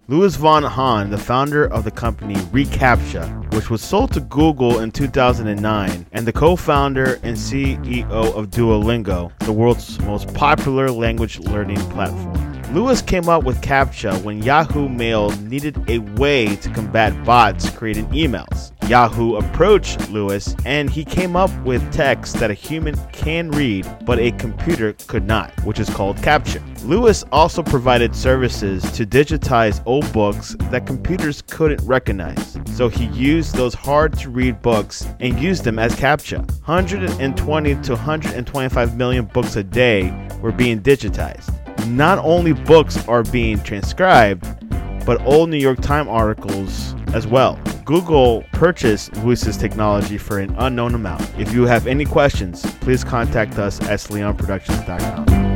Louis von Hahn, the founder of the company reCAPTCHA, which was sold to Google in 2009, and the co-founder and CEO of Duolingo, the world's most popular language learning platform. Louis came up with CAPTCHA when Yahoo Mail needed a way to combat bots creating emails. Yahoo approached Louis, and he came up with text that a human can read, but a computer could not, which is called CAPTCHA. Louis also provided services to digitize old books that computers couldn't recognize. So he used those hard-to-read books and used them as CAPTCHA. 120 to 125 million books a day were being digitized. Not only books are being transcribed, but old New York Times articles as well. Google purchased Louis's technology for an unknown amount. If you have any questions, please contact us at SleonProductions.com.